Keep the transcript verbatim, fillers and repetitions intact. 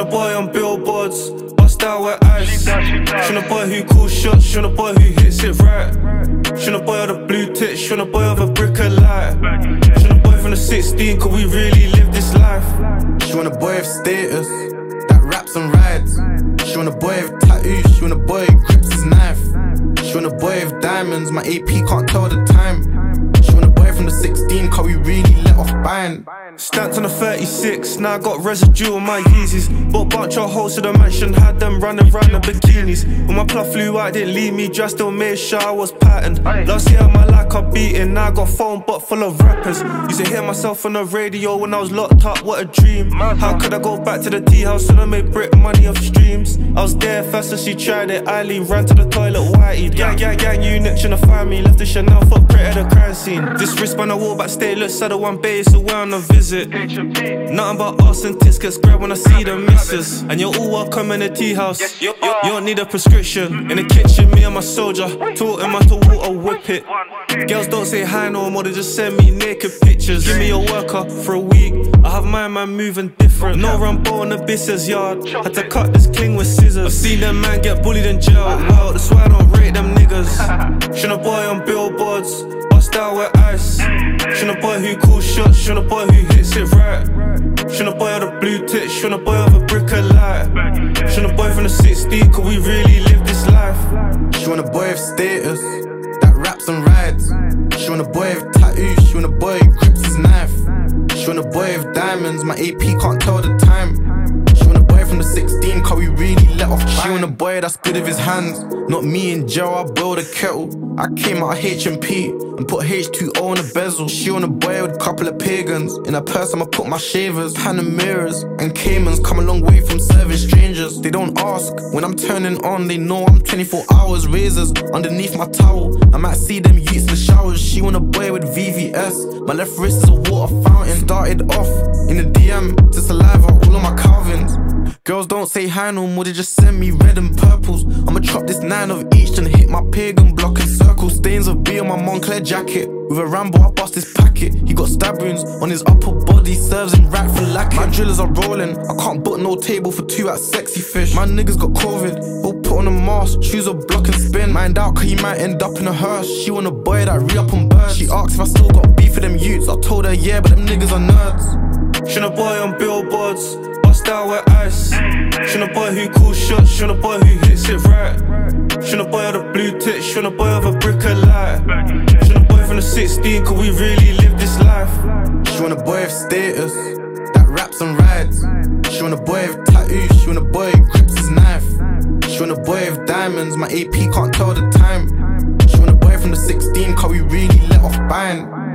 Shouldn't a boy on billboards, bust out with ice. Shouldn't a boy who calls shots, shouldn't a boy who hits it right. Shouldn't a boy with a blue tit, shouldn't a boy with a brick of light. Shouldn't a boy from the sixteen, could we really live this life? She want a boy with status, that raps and rides. She want a boy with tattoos, she want a boy who grips his knife. She want a boy with diamonds, my A P can't tell the time. She want a boy from the sixteen, cause we really let off buying. Stamped on a thirty-six, now I got residue on my Yeezys. Bought a bunch of hoes to the mansion, had them running round the bikinis. When my plug flew out, didn't leave me dry, still made sure I was patterned. Last year my life got beaten, now I got a phone but full of rappers. Used to hear myself on the radio when I was locked up, what a dream. How could I go back to the tea house and I made brick money off streams? I was there first and she tried it, Eileen ran to the toilet whitey. Gang, gang, gang, unit trying to find me, left the Chanel footprint at the crime scene. This wristband I wore backstage, looks at the one base, so we're on a visit. Nothing but arse and tits gets grabbed when I see the missus. And you're all welcome in the tea house. You, you, you don't need a prescription. In the kitchen, me and my soldier taught him how to water whip it. Girls don't say hi no more, they just send me naked pictures. Give me a worker for a week, I have my man moving different. No Rambo in the business yard, had to cut this cling with scissors. I've seen them man get bullied in jail, well that's why I don't rate them niggas. Shouldn't a boy on billboards, bust out with ice. Shouldn't a boy who calls shots, shouldn't a boy who hits it right. Shouldn't a boy with a blue tit, shouldn't a boy with a brick of light. Shouldn't a boy from the sixteen, could we really live this life? She want a boy with status, that raps and rides. She want a boy with tattoos, she want a boy who grips his knife. She want a boy with diamonds, my A P can't tell the time. She want a boy from the sixteen, cause we really let off buying. She want a boy that's good with his hands, not me in jail, I boiled a kettle. I came out of H and P and put H two O in a bezel. She want a boy with a couple of pagans, in her purse I'ma put my shavers. Panameras and Caymans come a long way from serving strangers. They don't ask, when I'm turning on they know I'm twenty-four hours. Razors underneath my towel, I might see them youths in the showers. She want a boy with V V S, my left wrist is a water fountain. Started off in the D M to saliva all on my Calvins. Girls don't say hi no more, they just send me red and purples. I'ma chop this nine of each and hit my pagan block in circles. Stains of beer on my Moncler jacket, with a Rambo I bust his packet. He got stab wounds on his upper body, serves him right for lacking. My drillers are rolling, I can't book no table for two at Sexy Fish. My niggas got COVID, all put on a mask, choose a block and spin. Mind out cause he might end up in a hearse. She want a boy that re-up on birds. She asked if I still got beef with them youths, I told her yeah but them niggas are nerds. Shouldn't a boy on billboards, bust out with ice. Shouldn't a boy who calls shots, shouldn't a boy who hits it right. Shouldn't a boy with a blue tit, shouldn't a boy with a brick of light. Shouldn't a boy from the sixteen, could we really live this life? She want a boy with status, that raps and rides. She want a boy with tattoos, she want a boy who grips his knife. She want a boy with diamonds, my A P can't tell the time. She want a boy from the sixteen, cause we really let off buying.